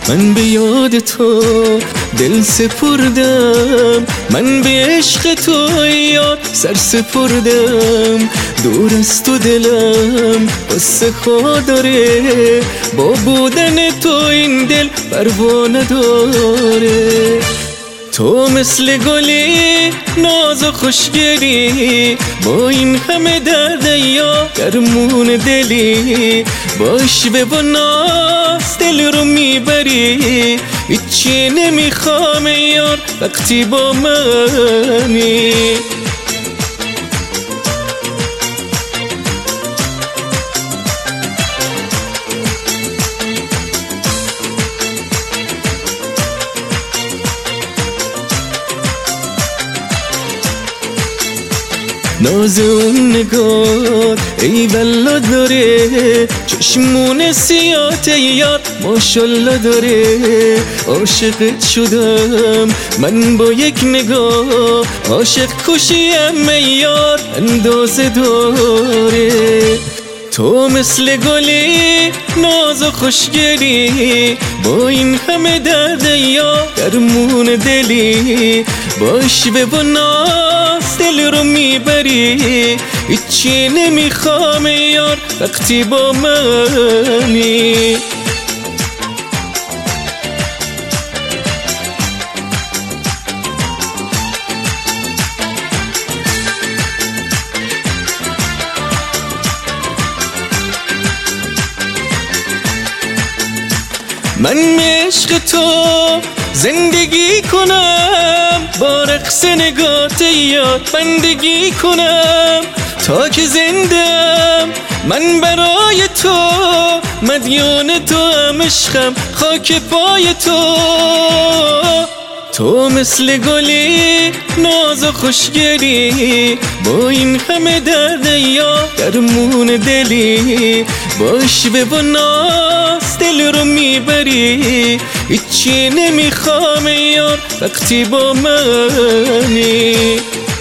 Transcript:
من به یاد تو دل سپردم، من به عشق تو یاد سر سپردم. دور از تو دلم قصه خواه داره، با بودن تو این دل پروا نداره. تو مثل گلی ناز و خوشگلی، با این همه درد یا درمون دلی. با عشوه و ناز دل رو میبری، هیچی نمیخوام یار وقتی با منی. ناز اون نگاه ای بلا داره، چشمون سیاه یار ماشالله داره. عاشقت شدم من با یک نگاه، عاشق کشیم یار اندازه داره. تو مثل گلی ناز و خوشگلی، با این همه درد یا درمون دلی. با عشوه و ناز دل رو میبری، هیچی نمیخوام یار وقتی با منی. من عشق تو زندگی کنم، با رقص نگات یاد بندگی کنم. تا که زندم من برای تو، مدیون تو هم عشقم خاک پای تو. تو مثل گلی ناز و خوشگلی، با این همه درد یا درمون دلی. با عشوه و ناز دل رو میبری، هیچی نمیخوام یار وقتی با منی.